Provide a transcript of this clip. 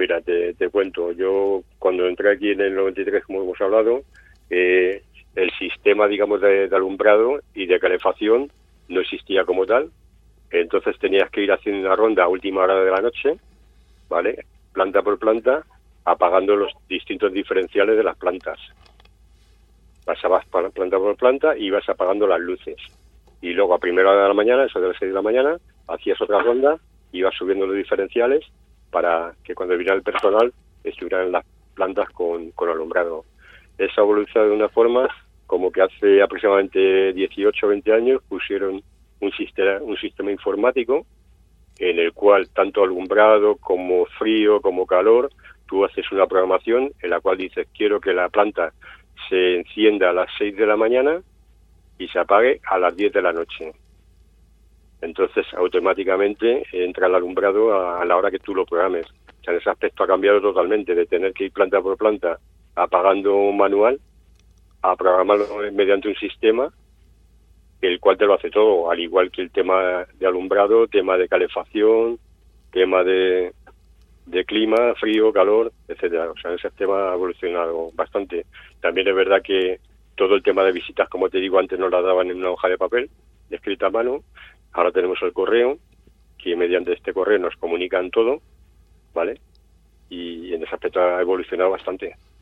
mira, te cuento. Yo cuando entré aquí en el 93, como hemos hablado, el sistema, digamos, de alumbrado y de calefacción no existía como tal. Entonces tenías que ir haciendo una ronda a última hora de la noche, ¿vale? Planta por planta, apagando los distintos diferenciales de las plantas. Pasabas planta por planta y ibas apagando las luces. Y luego a primera hora de la mañana, eso de las 6 de la mañana, hacías otra ronda, ibas subiendo los diferenciales para que cuando viniera el personal estuvieran las plantas con alumbrado. Eso ha evolucionado de una forma como que hace aproximadamente 18 o 20 años pusieron un sistema informático en el cual tanto alumbrado como frío como calor, tú haces una programación en la cual dices quiero que la planta se encienda a las 6 de la mañana y se apague a las 10 de la noche. Entonces automáticamente entra el alumbrado a la hora que tú lo programes. O sea, en ese aspecto ha cambiado totalmente, de tener que ir planta por planta apagando un manual a programarlo mediante un sistema el cual te lo hace todo, al igual que el tema de alumbrado, tema de calefacción, tema de clima, frío, calor, etcétera. O sea, ese tema ha evolucionado bastante. También es verdad que todo el tema de visitas, como te digo, antes nos la daban en una hoja de papel, escrita a mano. Ahora tenemos el correo, que mediante este correo nos comunican todo, ¿vale? Y en ese aspecto ha evolucionado bastante.